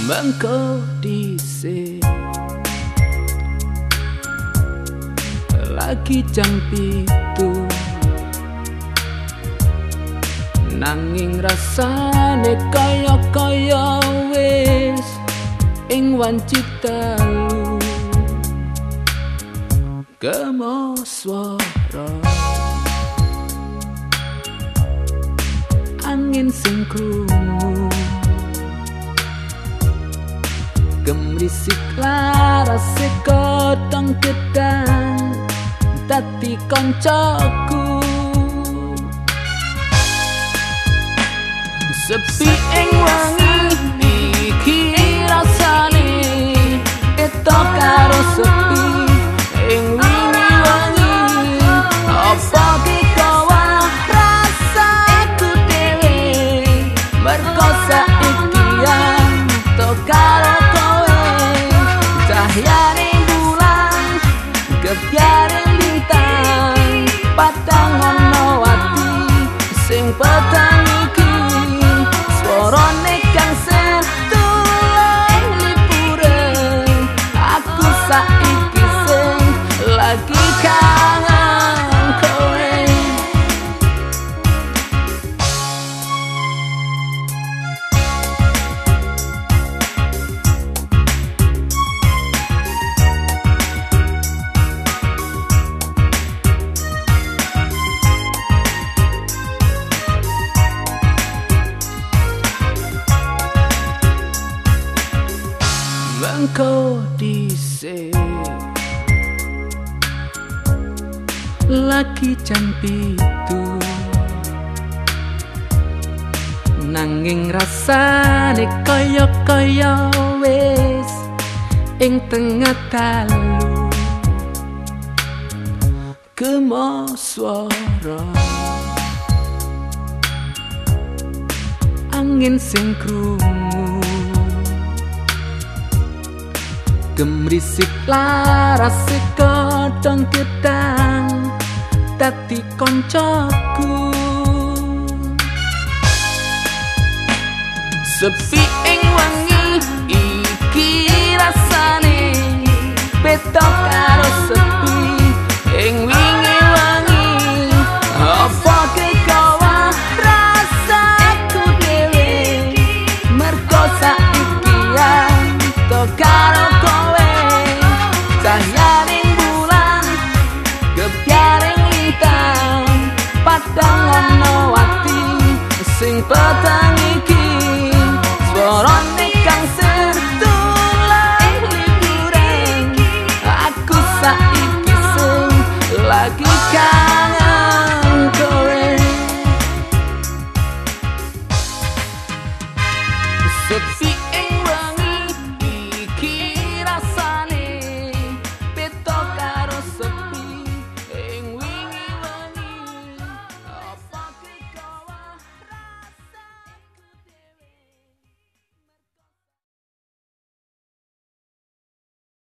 mengko dhisik lagi jam 7 nanging rasane kaya wis ing wanci telu gemo swara angin sing krungu gemrisik larase kodong gedang dadi koncoku sepi ing wengi iki rasane eto karo sepi ing wingi apa kaya rasaku dhewe mergo saiki to karo kowe cahyane bulan kebyare lintang padang ono ati sing petang iki swarane kang setulen liburan aku saiki sing lagi kangen kowe mengko dhisik lagi jam 7 nanging rasane kaya wis ing tengah dalu gemo swara angin sing krungu gemrisik larase kodong gedang dadi koncoku sepi ing wengi iki rasane beda karo sepi ing wingi wengi apa kaya rasaku dhewe mergo saiki to karo cahyaning bulan gebyaring lintang padang ono ati sing petang iki swarane kang setulen liburan aku saiki sing lagi